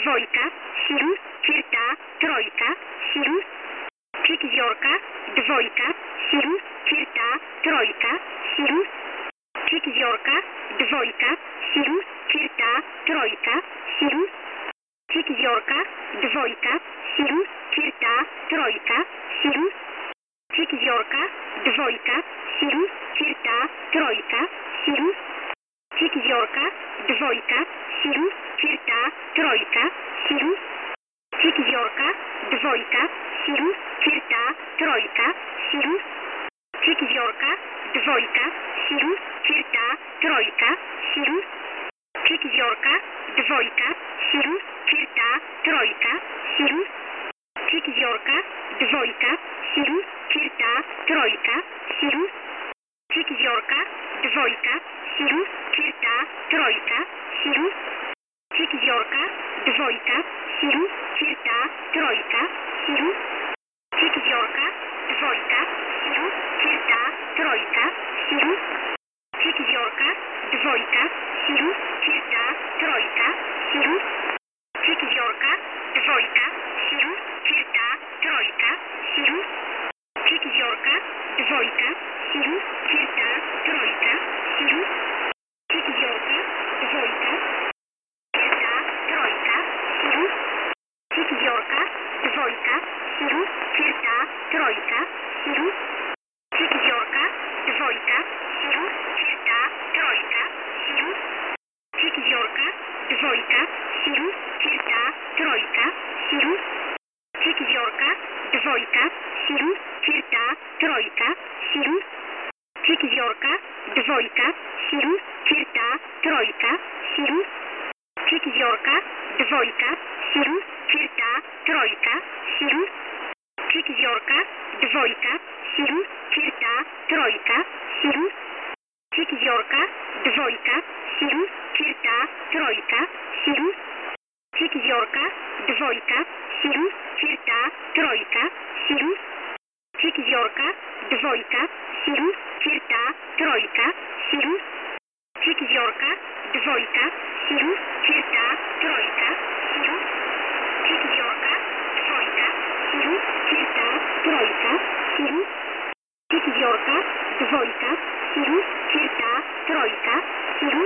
dwojka, sił, ćwierta, trojka, sił, pięćdziorka, dwojka, sił, ćwierta, trojka, sił, pięćdziorka, dwojka, sił, ćwierta, trojka, sił, pięćdziorka, dwojka, sił, ćwierta, trojka, sił, pięćdziorka, dwojka, sił, ćwierta, trojka, sił, pięćdziorka, dwojka, sił, ćwierta, trojka, sił, pięćdziorka, dwojka, sił, ćwierta, trojka, sił, pięćdziorka, dwojka, sił, ćwierta, trojka, sił, pięćdziorka, dwojka, sił, ćwierta, trojka, sił, pięćdziorka, dwojka, sił, ćwierta, trojka, sił, pięćdziorka, dwojka, sił, ćwierta, trojka, sił, pięćdziorka, dwojka, sił, ćwierta, trojka, sił, pięćdziorka, dwojka, sił, ćwierta, trojka, sił, pięćdziorka, dwojka, sił, ćwierta, trojka, sił, pięćdziorka, dwojka, sił, ćwierta, trojka, sił, pięćdziorka, dwojka, sił, ćwierta, trojka, sił, pięćdziorka, dwojka, ćwierta, trojka, sił, pięćdziorka, dwojka, sił, ćwierta, trojka, sił, pięćdziorka, dwojka, sił, ćwierta, trojka, sił, pięćdziorka, dwojka, sił, ćwierta, trojka, sił, pięćdziorka, dwojka, sił, ćwierta, trojka, sił, pięćdziorka, dwojka, sił, ćwierta, trojka, sił, pięćdziorka, dwojka, sił, ćwierta, trojka, sił, pięćdziorka, dwojka, sił, ćwierta, trojka, sił, pięćdziorka, dwojka, sił, ćwierta, trojka, sił, pięćdziorka, dwojka, sił, ćwierta, trojka, sił, pięćdziorka, dwojka, sił, ćwierta, trojka, sił, pięćdziorka, dwojka, sił, ćwierta, trojka, sił, pięćdziorka, dwojka, sił, ćwierta, trojka, sił, pięćdziorka, dwojka, sił, ćwierta, trojka, sił,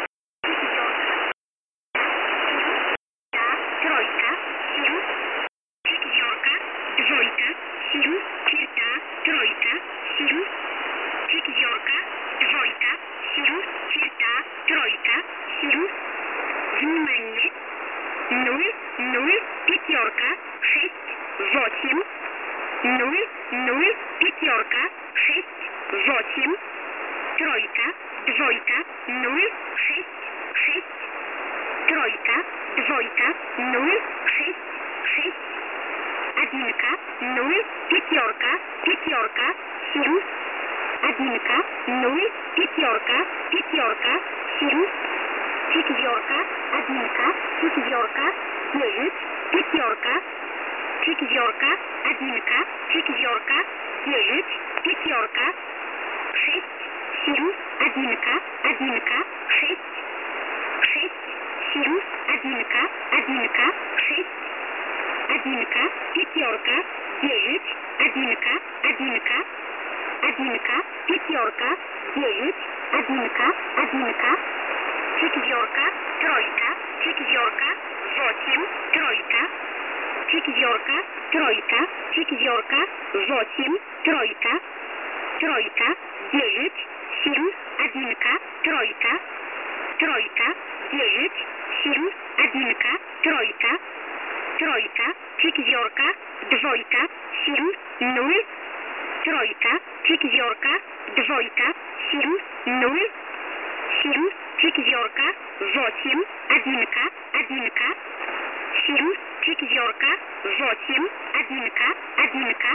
trojka, sił, pięćdziorka, dwojka, sił, ćwierta, trojka, sił, pięćdziorka, dwojka, sił, ćwierta, trojka, sił, внимание, 0, 0, пятерка, 6, 8, 0, 0, пятерка, 6, 8, тройка, двойка, 0, 6, 6, тройка, двойка, 0, 6, 6, одинка, 0, пятерка, пятерка, 7, одинка, 0, пятерка, пятерка, 7, пятерка, одинка, пятерка, 9, пятерка, пятерка, одинка, пятерка, 9, пятерка, 6, 7, одинка, одинка, 6, 6, 7, одинка, одинка, 6, одинка, пятерка, 9, одинка, одинка, одинка, пятерка, 9, одинка, одинка, пятерка, тройка, пятерка, 8, тройка, пятерка, тройка, пятерка, 8, тройка, тройка, 9, 7, одинка, тройка, тройка, 9, 7, одинка, тройка, тройка, пятерка, двойка, 7, 0, тройка, пятерка, двойка, 7, 0, 7, пятерка, 8, одинка, одинка, 7, пятерка, 8, одинка, одинка,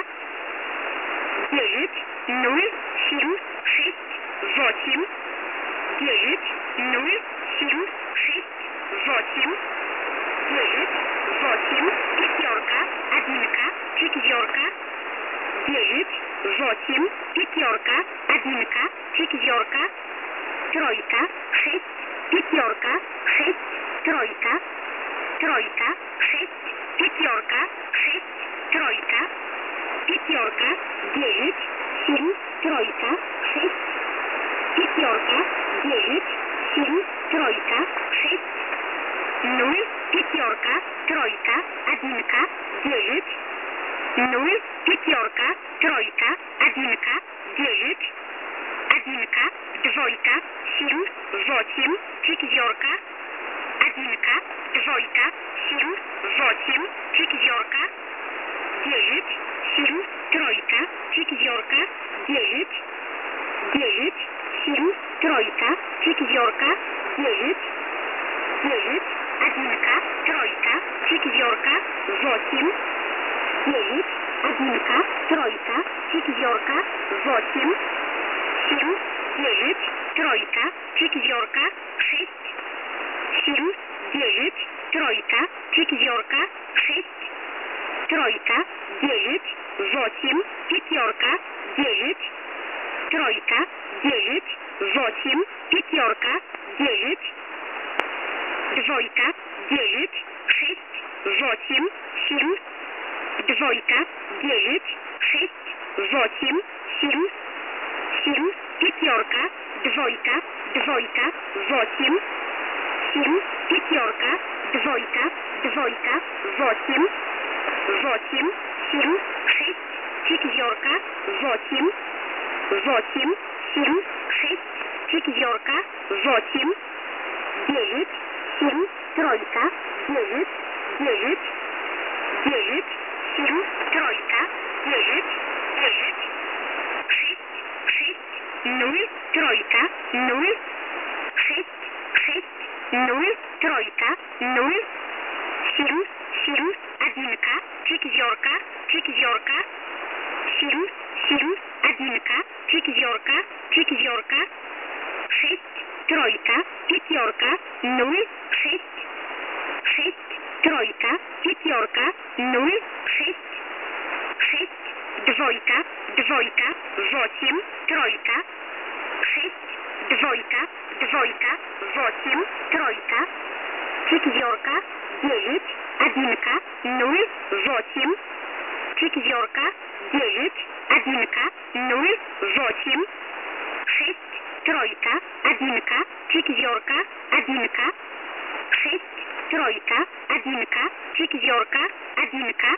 9, 0, 7, 6, 8, 9, 0, 7, 6, 8, 9, 8, пятерка, одинка, пятерка, 9, 8, пятерка, одинка, пятерка, тройка, 6, пятерка, 6, тройка, тройка, шесть, пятерка, шесть, тройка, пятерка, 9, 7, тройка, 6, пятерка, 9, 7, тройка, 6, 0, пятерка, тройка, одинка, 9, 0, пятерка, тройка, одинка, 9, одинка, двойка, 7, 8, четверка, одинка, двойка, 7, 8, четверка, 9, 7, тройка, четверка, 9, 9, 7, тройка, четверка, 9, 9, одинка, тройка, четверка, 8, 9, одинка, тройка, четверка, 8, 7, 9, тройка, четверка, 6, 7, 9, тройка, четверка, 6, тройка, 9, 8, пятерка, 9, тройка, 9, 8, пятерка, 9, двойка, 9, 6, 8, 7, двойка, 9, 6, 8, 7, 7, пятерка, двойка, двойка, 8, 7, пятерка, двойка, двойка, 8, 8, 7, 6, четверка, 8, 8, 7, 6, четверка, 8, 9, 7, тройка, 9, 9, 9, 7, тройка, 9, 9, 6, 6, 0, тройка, 0, 6, 6, 0, тройка, 0, 7, 7, одинка, четверка, четверка, 7, 7, одинка, четверка, четверка, 6, тройка, пятерка, 0, 6, 6, тройка, пятерка, 0, 6, 6, двойка, двойка, 8, тройка, 6, двойка, двойка, 8, тройка, четверка, 9, одинка, 0, 8, четверка, 9, одинка, 0, 8, 6, тройка, одинка, четверка, одинка, 6, тройка, одинка, четверка, одинка,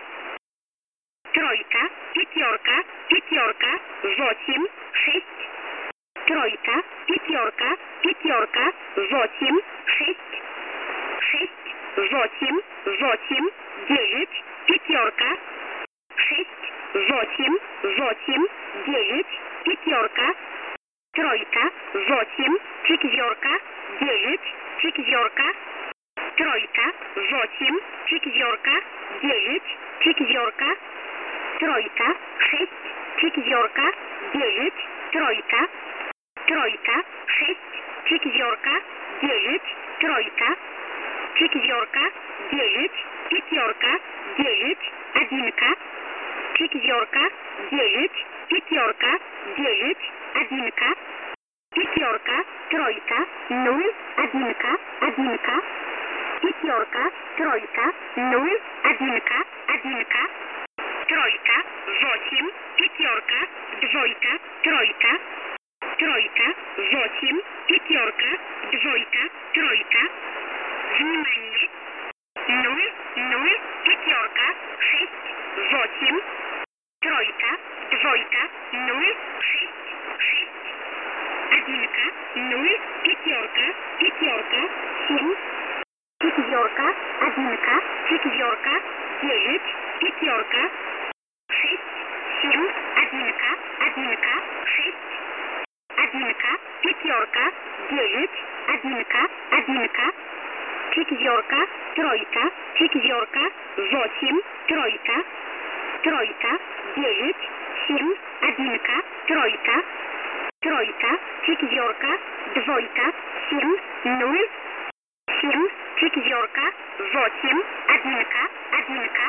тройка, пятерка, пятерка, 8, 6, тройка, пятерка, пятерка, 8, 6, 6, 8, 8, 9, пятерка, 6, 8, 8, 9, пятерка, тройка, 8, четверка, 9, четверка, тройка, 8, четверка, 9, четверка, тройка, 6, четверка, 9, тройка, тройка, 6, четверка, 9, тройка, четверка, 9, пятерка, 9, одинка, четверка, 9, пятерка, 9, одинка, пятерка, тройка, 0, одинка, одинка, пятерка, тройка, 0, одинка, одинка, тройка, 8, пятерка, двойка, тройка, тройка, 8, пятерка, двойка, тройка, внимание, 0, 0, пятерка, 6, 8, тройка, двойка, 0, 6, 6, одинка, 0, пятерка, пятерка, 7, четверка, одинка, четверка, 9, пятерка, 6, 7, одинка, одинка, 6, одинка, пятерка, 9, одинка, одинка, четверка, тройка, четверка, 8, тройка, тройка, 9, 7, одинка, тройка, тройка, четверка, двойка, 7, 0, 7, четверка, 8, одинка, одинка,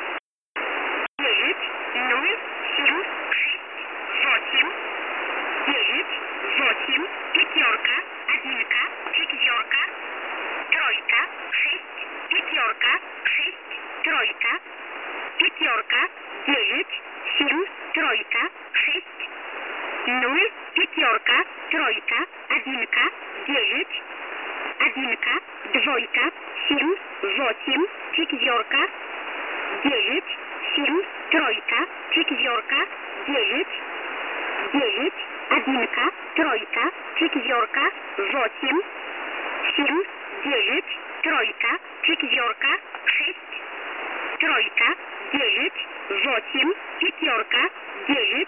9, 0, 7, 6, 8, 9, 8, пятерка, одинка, четверка, тройка, 6, пятерка. четверка, шесть, тройка, пятерка, 9, 7, тройка, 6, 0, пятерка, тройка, одинка, 9, одинка, двойка, 7, 8, четверка, 9, 7, тройка, четверка, 9, 9, одинка, тройка, четверка, 8, 7, 9, тройка, четверка, 6, тройка, 9, 8, пятерка, 9,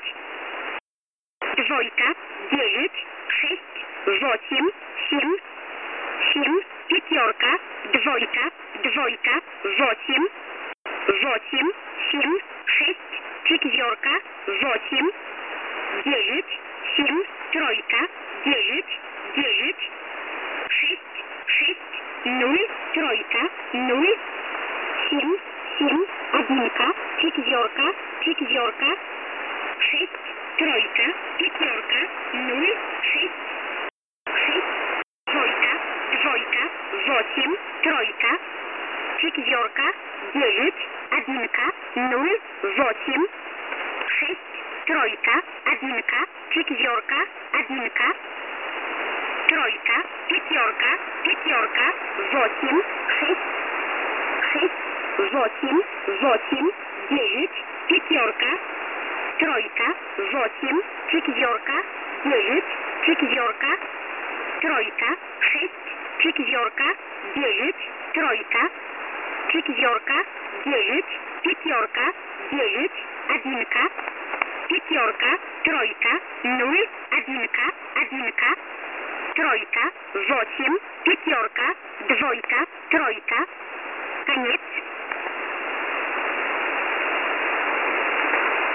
двойка, 9, 6, 8, 7, 7, пятерка, двойка, двойка, 8, 8, 7, 6, четверка, 8, 9, 7, тройка, 9, 9, 6, 6, 0, тройка, 0, 7, 7, одинка, четверка, четверка, 6, тройка, пятерка, 0, 6, 6, двойка, двойка, 8, тройка, четверка, 9, одинка, 0, 8, 6, тройка, одинка, четверка, одинка, тройка, пятерка, пятерка, 8, 6, 6, 8, 8, 9, пятерка, тройка, 8, четверка, 9, четверка, тройка, 6, четверка, 9, тройка, четверка, 9, пятерка, 9, одинка, пятерка, тройка, 0, одинка, одинка, тройка, 8, пятерка, двойка, тройка. Конец.